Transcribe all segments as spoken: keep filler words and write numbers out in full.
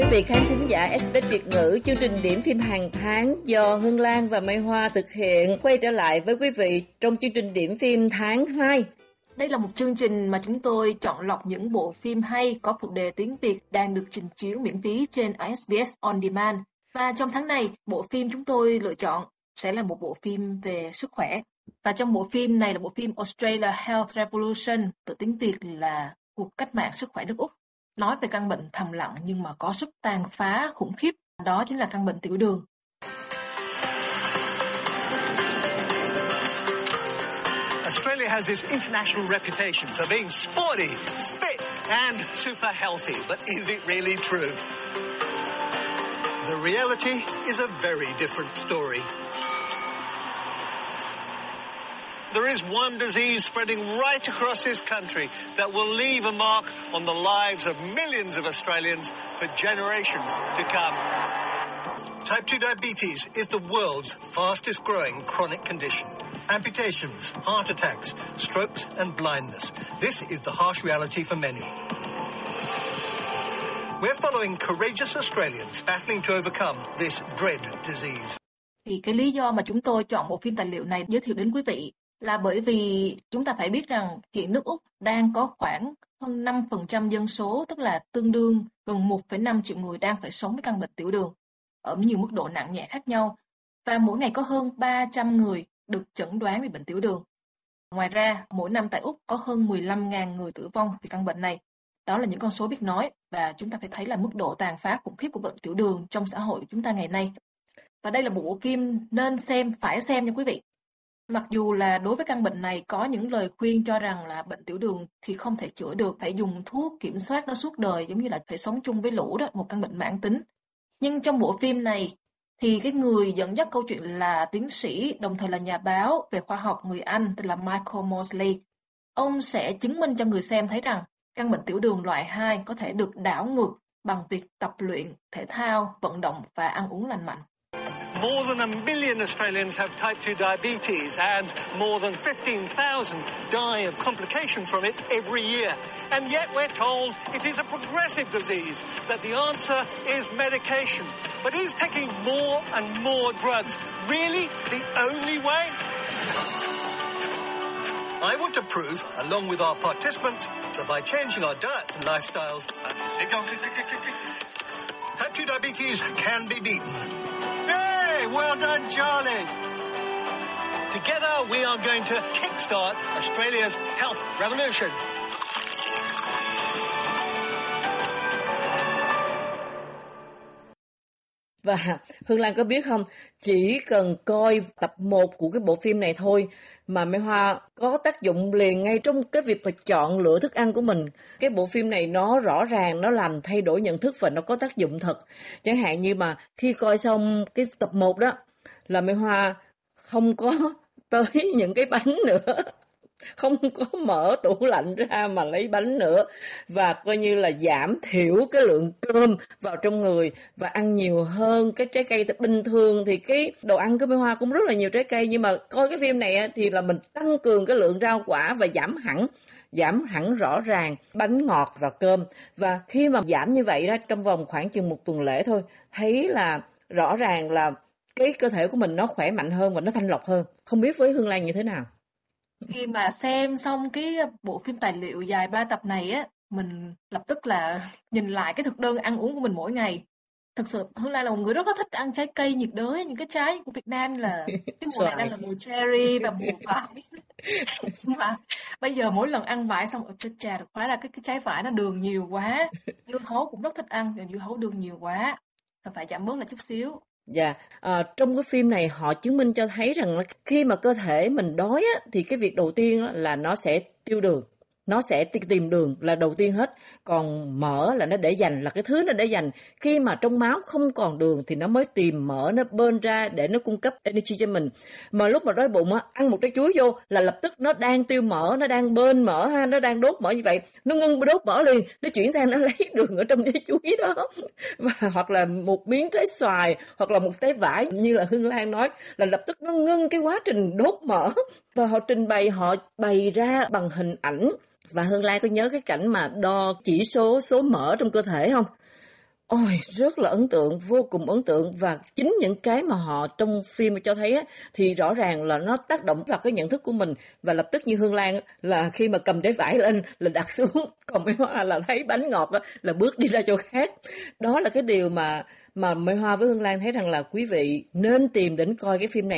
quý vị khán thính giả ét bê ét Việt ngữ, chương trình điểm phim hàng tháng do Hương Lan và Mai Hoa thực hiện quay trở lại với quý vị trong chương trình điểm phim tháng hai. Đây là một chương trình mà chúng tôi chọn lọc những bộ phim hay có phụ đề tiếng Việt đang được trình chiếu miễn phí trên ét bê ét On Demand. Và trong tháng này, bộ phim chúng tôi lựa chọn sẽ là một bộ phim về sức khỏe. Và trong bộ phim này là bộ phim Australia Health Revolution, từ tiếng Việt là Cuộc cách mạng sức khỏe nước Úc. Nói về căn bệnh thầm lặng nhưng mà có sức tàn phá khủng khiếp, đó chính là căn bệnh tiểu đường. Australia has this international reputation for being sporty, fit and super healthy, but is it really true? The reality is a very different story. There is one disease spreading right across this country that will leave a mark on the lives of millions of Australians for generations to come. Type two diabetes is the world's fastest growing chronic condition. Amputations, heart attacks, strokes and blindness. This is the harsh reality for many. We're following courageous Australians battling to overcome this dread disease. Thì cái lý do mà chúng tôi chọn bộ phim tài liệu này giới thiệu đến quý vị là bởi vì chúng ta phải biết rằng hiện nước Úc đang có khoảng hơn năm phần trăm dân số, tức là tương đương gần một phẩy năm triệu người đang phải sống với căn bệnh tiểu đường ở nhiều mức độ nặng nhẹ khác nhau. Và mỗi ngày có hơn ba trăm người được chẩn đoán bị bệnh tiểu đường. Ngoài ra, mỗi năm tại Úc có hơn mười lăm nghìn người tử vong vì căn bệnh này. Đó là những con số biết nói và chúng ta phải thấy là mức độ tàn phá khủng khiếp của bệnh tiểu đường trong xã hội của chúng ta ngày nay. Và đây là một bộ phim nên xem, phải xem nha quý vị. Mặc dù là đối với căn bệnh này có những lời khuyên cho rằng là bệnh tiểu đường thì không thể chữa được, phải dùng thuốc kiểm soát nó suốt đời, giống như là phải sống chung với lũ đó, một căn bệnh mãn tính. Nhưng trong bộ phim này thì cái người dẫn dắt câu chuyện là tiến sĩ, đồng thời là nhà báo về khoa học người Anh, tên là Michael Mosley. Ông sẽ chứng minh cho người xem thấy rằng căn bệnh tiểu đường loại hai có thể được đảo ngược bằng việc tập luyện, thể thao, vận động và ăn uống lành mạnh. More than a million Australians have type two diabetes and more than fifteen thousand die of complications from it every year. And yet we're told it is a progressive disease, that the answer is medication. But is taking more and more drugs really the only way? I want to prove, along with our participants, that by changing our diets and lifestyles, type two diabetes can be beaten. Hey, well done, Charlie. Together we are going to kickstart Australia's health revolution. Và Hương Lan có biết không, chỉ cần coi tập một của cái bộ phim này thôi mà Mai Hoa có tác dụng liền ngay trong cái việc mà chọn lựa thức ăn của mình. Cái bộ phim này nó rõ ràng, nó làm thay đổi nhận thức và nó có tác dụng thật. Chẳng hạn như mà khi coi xong cái tập một đó là Mai Hoa không có tới những cái bánh nữa. Không có mở tủ lạnh ra mà lấy bánh nữa. Và coi như là giảm thiểu cái lượng cơm vào trong người và ăn nhiều hơn cái trái cây. Bình thường thì cái đồ ăn của Mai Hoa cũng rất là nhiều trái cây, nhưng mà coi cái phim này thì là mình tăng cường cái lượng rau quả và giảm hẳn giảm hẳn rõ ràng bánh ngọt và cơm. Và khi mà giảm như vậy đó, trong vòng khoảng chừng một tuần lễ thôi, thấy là rõ ràng là cái cơ thể của mình nó khỏe mạnh hơn và nó thanh lọc hơn. Không biết với Hương Lan như thế nào? Khi mà xem xong cái bộ phim tài liệu dài ba tập này á, mình lập tức là nhìn lại cái thực đơn ăn uống của mình mỗi ngày. Thực sự Hương Lan là một người rất là thích ăn trái cây nhiệt đới, những cái trái của Việt Nam là cái mùa này đang là mùa cherry và mùa vải. Nhưng mà bây giờ mỗi lần ăn vải xong, chết cha được, hóa ra cái, cái trái vải nó đường nhiều quá. Dưa hấu cũng rất thích ăn, nhưng dưa hấu đường nhiều quá, phải giảm bớt lại chút xíu. Dạ, à, trong cái phim này họ chứng minh cho thấy rằng là khi mà cơ thể mình đói á, thì cái việc đầu tiên là nó sẽ tiêu đường. Nó sẽ tìm đường là đầu tiên hết. Còn mỡ là nó để dành, là cái thứ nó để dành. Khi mà trong máu không còn đường thì nó mới tìm mỡ, nó bơm ra để nó cung cấp energy cho mình. Mà lúc mà đói bụng á, ăn một trái chuối vô là lập tức nó đang tiêu mỡ, nó đang bơm mỡ ha, nó đang đốt mỡ như vậy. Nó ngưng đốt mỡ liền, nó chuyển sang nó lấy đường ở trong trái chuối đó. Và hoặc là một miếng trái xoài, hoặc là một trái vải như là Hương Lan nói, là lập tức nó ngưng cái quá trình đốt mỡ. Và họ trình bày, họ bày ra bằng hình ảnh. Và Hương Lan có nhớ cái cảnh mà đo chỉ số số mỡ trong cơ thể không? Ôi, rất là ấn tượng, vô cùng ấn tượng, và chính những cái mà họ trong phim cho thấy á, thì rõ ràng là nó tác động vào cái nhận thức của mình, và lập tức như Hương Lan á, là khi mà cầm trái vải lên là đặt xuống, còn Mai Hoa là thấy bánh ngọt á, là bước đi ra chỗ khác. Đó là cái điều mà mà Mai Hoa với Hương Lan thấy rằng là quý vị nên tìm đến coi cái phim này.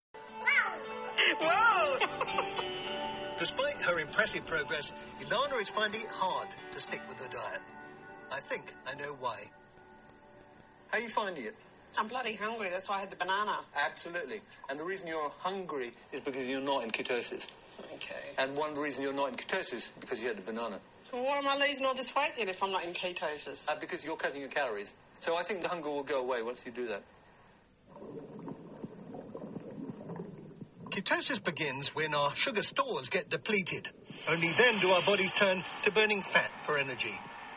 Despite her impressive progress, Ilana is finding it hard to stick with her diet. I think I know why. How are you finding it? I'm bloody hungry, that's why I had the banana. Absolutely. And the reason you're hungry is because you're not in ketosis. Okay. And one reason you're not in ketosis is because you had the banana. Well, why am I losing all this weight then if I'm not in ketosis? Uh, because you're cutting your calories. So I think the hunger will go away once you do that. Ketosis begins when our sugar stores get depleted. Only then do our bodies turn to burning fat for energy.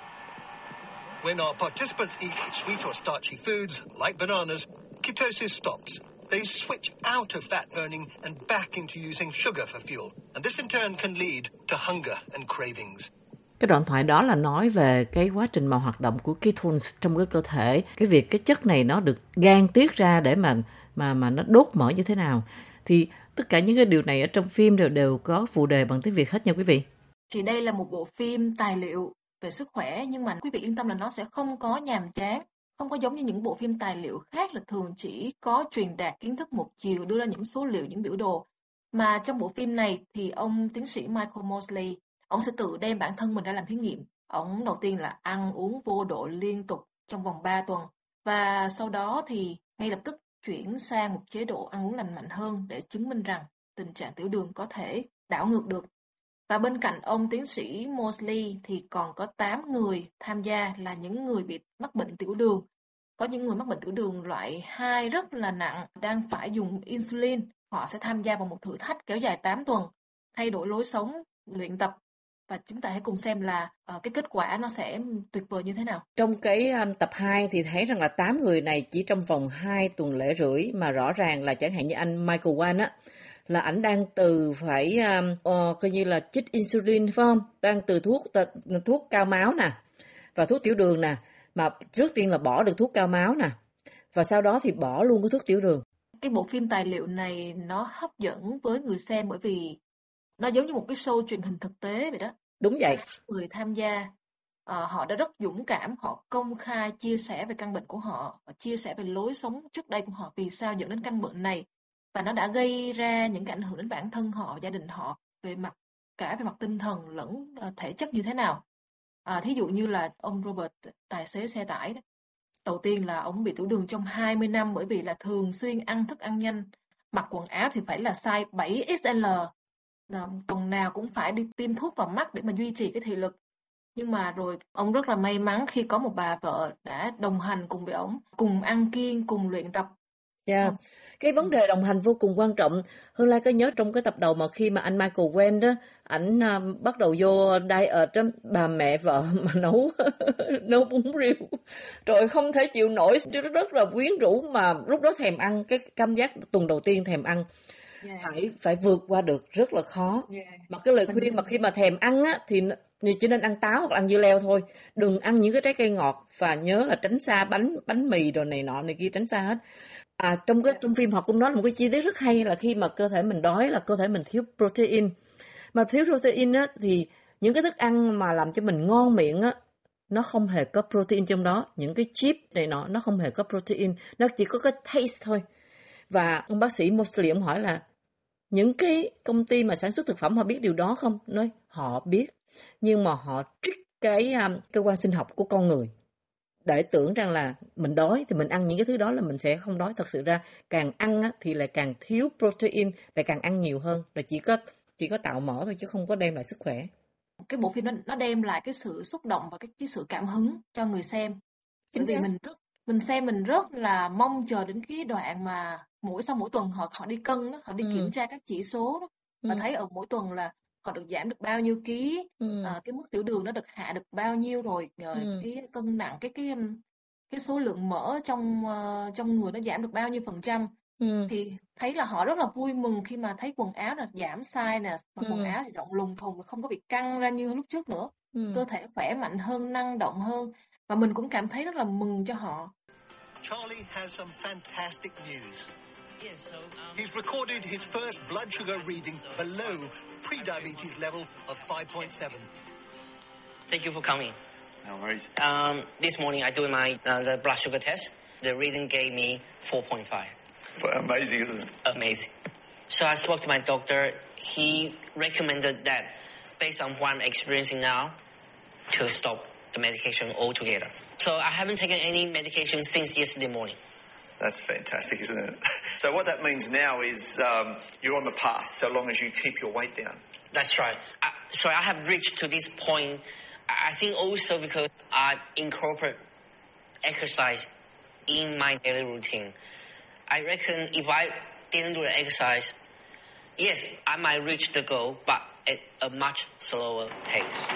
When our participants eat sweet or starchy foods, like bananas, ketosis stops. They switch out of fat burning and back into using sugar for fuel. And this in turn can lead to hunger and cravings. Cái đoạn thoại đó là nói về cái quá trình mà hoạt động của ketones trong cái cơ thể, cái việc cái chất này nó được gan tiết ra để mà mà mà nó đốt mỡ như thế nào. Thì tất cả những cái điều này ở trong phim đều đều có phụ đề bằng tiếng Việt hết nha quý vị. Thì đây là một bộ phim tài liệu về sức khỏe, nhưng mà quý vị yên tâm là nó sẽ không có nhàm chán, không có giống như những bộ phim tài liệu khác là thường chỉ có truyền đạt kiến thức một chiều, đưa ra những số liệu, những biểu đồ. Mà trong bộ phim này thì ông tiến sĩ Michael Mosley, ông sẽ tự đem bản thân mình ra làm thí nghiệm. Ông đầu tiên là ăn uống vô độ liên tục trong vòng ba tuần, và sau đó thì ngay lập tức chuyển sang một chế độ ăn uống lành mạnh hơn để chứng minh rằng tình trạng tiểu đường có thể đảo ngược được. Và bên cạnh ông tiến sĩ Mosley thì còn có tám người tham gia là những người bị mắc bệnh tiểu đường. Có những người mắc bệnh tiểu đường loại hai rất là nặng, đang phải dùng insulin. Họ sẽ tham gia vào một thử thách kéo dài tám tuần, thay đổi lối sống, luyện tập. Và chúng ta hãy cùng xem là uh, cái kết quả nó sẽ tuyệt vời như thế nào. Trong cái um, tập hai thì thấy rằng là tám người này chỉ trong vòng hai tuần lễ rưỡi, mà rõ ràng là chẳng hạn như anh Michael Wan á, là ảnh đang từ phải um, uh, coi như là chích insulin phải không? Đang từ thuốc t- thuốc cao máu nè, và thuốc tiểu đường nè, mà trước tiên là bỏ được thuốc cao máu nè, và sau đó thì bỏ luôn cái thuốc tiểu đường. Cái bộ phim tài liệu này nó hấp dẫn với người xem bởi vì nó giống như một cái show truyền hình thực tế vậy đó. Đúng vậy. Người tham gia uh, họ đã rất dũng cảm, họ công khai chia sẻ về căn bệnh của họ, họ chia sẻ về lối sống trước đây của họ, vì sao dẫn đến căn bệnh này, và nó đã gây ra những cái ảnh hưởng đến bản thân họ, gia đình họ, về mặt cả về mặt tinh thần lẫn uh, thể chất như thế nào. À, thí dụ như là ông Robert, tài xế xe tải đó. Đầu tiên là ông bị tiểu đường trong hai mươi năm bởi vì là thường xuyên ăn thức ăn nhanh, mặc quần áo thì phải là size bảy ích lờ, tuần nào cũng phải đi tiêm thuốc vào mắt để mà duy trì cái thị lực. Nhưng mà rồi ông rất là may mắn khi có một bà vợ đã đồng hành cùng với ông, cùng ăn kiêng, cùng luyện tập. Yeah. Ừ. Cái vấn đề đồng hành vô cùng quan trọng. Hương Lan có nhớ trong cái tập đầu mà khi mà anh Michael Wan đó, ảnh uh, bắt đầu vô diet đó, bà mẹ vợ mà nấu nấu bún riêu, rồi không thể chịu nổi, rất là quyến rũ, mà lúc đó thèm ăn, cái cảm giác tuần đầu tiên thèm ăn. Yeah. phải phải vượt qua được, rất là khó. Yeah. Mà cái lời khuyên mà khi mà thèm ăn á thì chỉ nên ăn táo hoặc ăn dưa leo thôi, đừng ăn những cái trái cây ngọt, và nhớ là tránh xa bánh bánh mì đồ này nọ này kia, tránh xa hết. À, trong cái trong phim họ cũng nói là một cái chi tiết rất hay là khi mà cơ thể mình đói là cơ thể mình thiếu protein, mà thiếu protein á thì những cái thức ăn mà làm cho mình ngon miệng á nó không hề có protein trong đó, những cái chip này nọ nó không hề có protein, nó chỉ có cái taste thôi. Và ông bác sĩ Mosley ông hỏi là những cái công ty mà sản xuất thực phẩm họ biết điều đó không? Nói họ biết, nhưng mà họ trick cái um, cơ quan sinh học của con người để tưởng rằng là mình đói thì mình ăn những cái thứ đó là mình sẽ không đói. Thật sự ra càng ăn á, thì lại càng thiếu protein, lại càng ăn nhiều hơn, là chỉ có chỉ có tạo mỡ thôi chứ không có đem lại sức khỏe. Cái bộ phim đó nó đem lại cái sự xúc động và cái, cái sự cảm hứng cho người xem. Chính vì mình rất mình xem mình rất là mong chờ đến cái đoạn mà mỗi sau mỗi tuần họ họ đi cân đó, họ đi ừ. kiểm tra các chỉ số đó, và ừ. thấy ở mỗi tuần là họ được giảm được bao nhiêu ký, ừ. à, cái mức tiểu đường nó được hạ được bao nhiêu rồi, rồi ừ. cái cân nặng, cái cái cái số lượng mỡ trong uh, trong người nó giảm được bao nhiêu phần trăm, ừ. thì thấy là họ rất là vui mừng khi mà thấy quần áo là giảm size nè, mặc ừ. quần áo thì rộng lùng thùng, không có bị căng ra như lúc trước nữa, ừ. cơ thể khỏe mạnh hơn, năng động hơn. và mình cũng cảm thấy rất là mừng cho họ. Charlie has some fantastic news. He's recorded his first blood sugar reading below pre-diabetes level of five point seven. Thank you for coming. No worries. Um, this morning I did my uh, the blood sugar test. The reading gave me four point five. Amazing, isn't it? Amazing. So I spoke to my doctor. He recommended that, based on what I'm experiencing now, to stop the medication altogether. So I haven't taken any medication since yesterday morning. That's fantastic, isn't it? So what that means now is um, you're on the path so long as you keep your weight down. That's right. I, so I have reached to this point. I think also because I incorporate exercise in my daily routine. I reckon if I didn't do the exercise, yes, I might reach the goal, but at a much slower pace.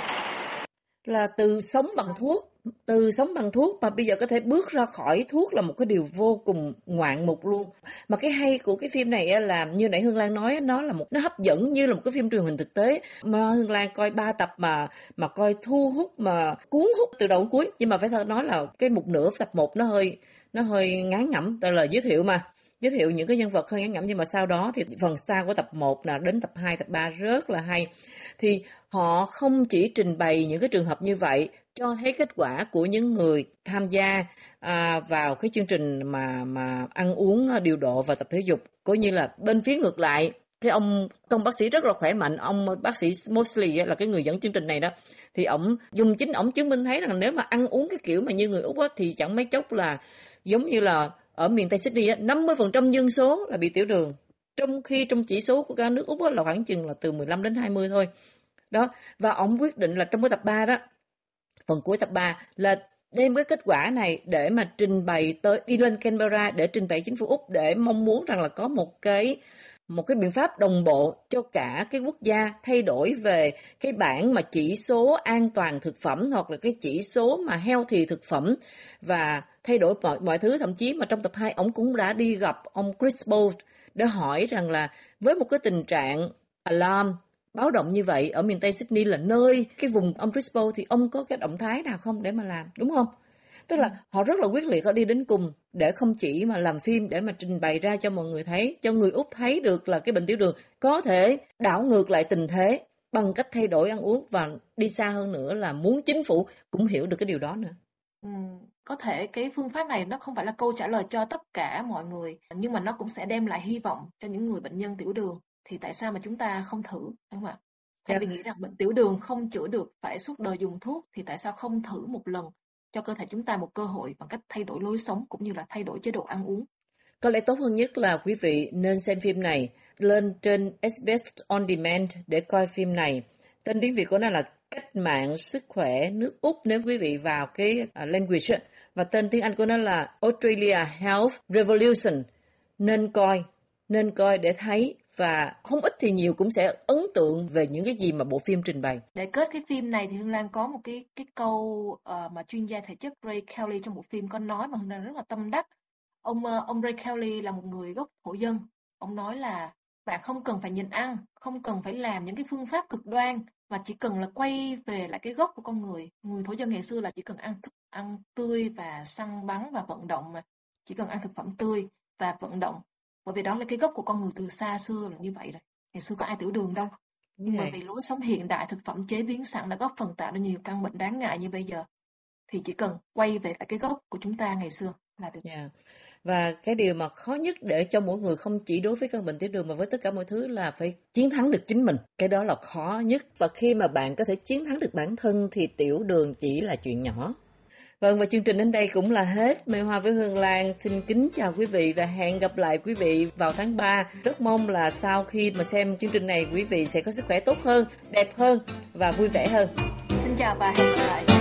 Là từ sống bằng thuốc, từ sống bằng thuốc mà bây giờ có thể bước ra khỏi thuốc là một cái điều vô cùng ngoạn mục luôn. Mà cái hay của cái phim này là như nãy Hương Lan nói, nó là một nó hấp dẫn như là một cái phim truyền hình thực tế. Mà Hương Lan coi ba tập mà mà coi thu hút mà cuốn hút từ đầu đến cuối. Nhưng mà phải thật nói là cái một nửa tập một nó hơi nó hơi ngán ngẩm, tại là giới thiệu mà. Giới thiệu những cái nhân vật hơi ngắn ngẩm, nhưng mà sau đó thì phần sau của tập một là đến tập hai, tập ba rất là hay. Thì họ không chỉ trình bày những cái trường hợp như vậy, cho thấy kết quả của những người tham gia à, vào cái chương trình mà mà ăn uống điều độ và tập thể dục, coi như là bên phía ngược lại. Cái ông ông bác sĩ rất là khỏe mạnh, ông bác sĩ Mosley là cái người dẫn chương trình này đó, thì ổng dùng chính ổng chứng minh thấy rằng nếu mà ăn uống cái kiểu mà như người Úc á, thì chẳng mấy chốc là giống như là ở miền Tây Sydney á, năm mươi phần trăm dân số là bị tiểu đường, trong khi trong chỉ số của cả nước Úc á, là khoảng chừng là từ mười lăm đến hai mươi thôi. Đó, và ông quyết định là trong cái tập ba đó, phần cuối tập ba là đem cái kết quả này để mà trình bày tới, đi lên Canberra để trình bày chính phủ Úc, để mong muốn rằng là có một cái một cái biện pháp đồng bộ cho cả cái quốc gia, thay đổi về cái bảng mà chỉ số an toàn thực phẩm hoặc là cái chỉ số mà healthy thực phẩm, và thay đổi mọi, mọi thứ. Thậm chí mà trong tập hai ông cũng đã đi gặp ông Chris Bolt để hỏi rằng là với một cái tình trạng alarm, báo động như vậy ở miền Tây Sydney là nơi cái vùng ông Chris Bolt, thì ông có cái động thái nào không để mà làm, đúng không? Tức là họ rất là quyết liệt, họ đi đến cùng để không chỉ mà làm phim để mà trình bày ra cho mọi người thấy, cho người Úc thấy được là cái bệnh tiểu đường có thể đảo ngược lại tình thế bằng cách thay đổi ăn uống, và đi xa hơn nữa là muốn chính phủ cũng hiểu được cái điều đó nữa. Ừ, có thể cái phương pháp này nó không phải là câu trả lời cho tất cả mọi người, nhưng mà nó cũng sẽ đem lại hy vọng cho những người bệnh nhân tiểu đường. Thì tại sao mà chúng ta không thử, đúng không ạ? Thay vì nghĩ rằng bệnh tiểu đường không chữa được, phải suốt đời dùng thuốc, thì tại sao không thử một lần cho cơ thể chúng ta một cơ hội bằng cách thay đổi lối sống cũng như là thay đổi chế độ ăn uống. Có lẽ tốt hơn nhất là quý vị nên xem phim này, lên trên ét bê ét On Demand để coi phim này. Tên tiếng Việt của nó là Cách mạng sức khỏe nước Úc nếu quý vị vào cái uh, language, và tên tiếng Anh của nó là Australia Health Revolution. Nên coi, nên coi để thấy, và không ít thì nhiều cũng sẽ ấn tượng về những cái gì mà bộ phim trình bày. Để kết cái phim này thì Hương Lan có một cái cái câu uh, mà chuyên gia thể chất Ray Kelly trong bộ phim có nói mà Hương Lan rất là tâm đắc. Ông uh, ông Ray Kelly là một người gốc thổ dân. Ông nói là bạn không cần phải nhịn ăn, không cần phải làm những cái phương pháp cực đoan, mà chỉ cần là quay về lại cái gốc của con người. Người thổ dân ngày xưa là chỉ cần ăn thức ăn tươi và săn bắn và vận động, mà chỉ cần ăn thực phẩm tươi và vận động. Bởi vì đó là cái gốc của con người từ xa xưa là như vậy rồi. Ngày xưa có ai tiểu đường đâu. Nhưng mà vì lối sống hiện đại, thực phẩm chế biến sẵn đã góp phần tạo ra nhiều căn bệnh đáng ngại như bây giờ. Thì chỉ cần quay về lại cái gốc của chúng ta ngày xưa là được. Yeah. Và cái điều mà khó nhất để cho mỗi người, không chỉ đối với căn bệnh tiểu đường mà với tất cả mọi thứ, là phải chiến thắng được chính mình. Cái đó là khó nhất. Và khi mà bạn có thể chiến thắng được bản thân thì tiểu đường chỉ là chuyện nhỏ. Vâng, và chương trình đến đây cũng là hết. Mai Hoa với Hương Lan xin kính chào quý vị và hẹn gặp lại quý vị vào tháng ba. Rất mong là sau khi mà xem chương trình này, quý vị sẽ có sức khỏe tốt hơn, đẹp hơn và vui vẻ hơn. Xin chào và hẹn gặp lại.